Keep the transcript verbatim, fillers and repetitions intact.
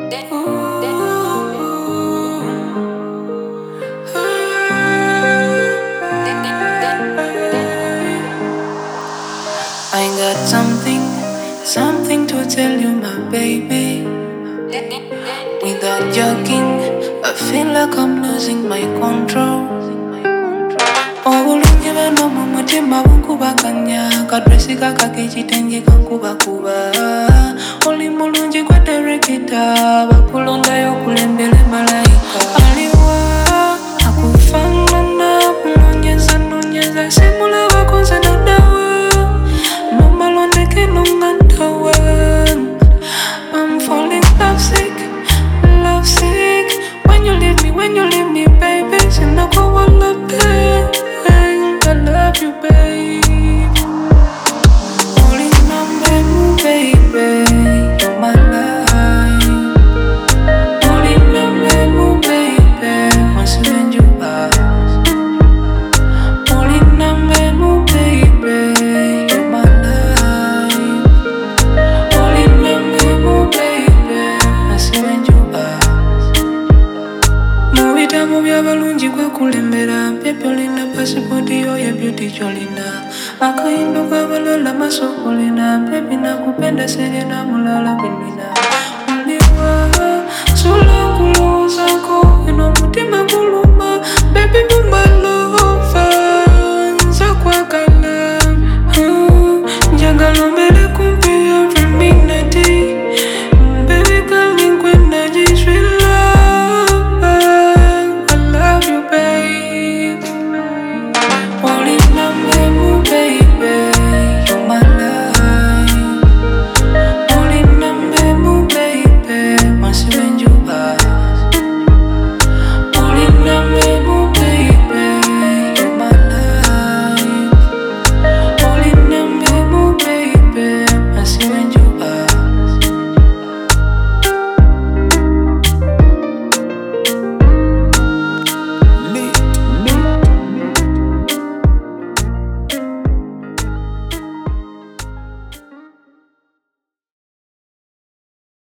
I got something, something to tell you, my baby. Without joking, I feel like I'm losing my control. Obulungi bano mu mutima bunkubaganya, kadresi kakakekitengi kankubakuba. Oli mulungi gwe terekita, bakulondayo kulembere malayika. Aliwa akufanana, nonyeza nonyeza simulaba konse nadawa. No malondeke nongantawa. I'm falling lovesick, lovesick. When you leave me, when you leave me, baby, sinako wala pain. I love you, babe. Only number, baby, you're my life. Only number, baby, once you and you are. Only number, baby, you're my life. Only number, baby, once you and you are. Mubitamu byabalungi gwe kulembera, mpepyo lina pasipoti yo ye beauty cholina. Akayindo kabalala masokolina, baby nakupenda serena mulala bini.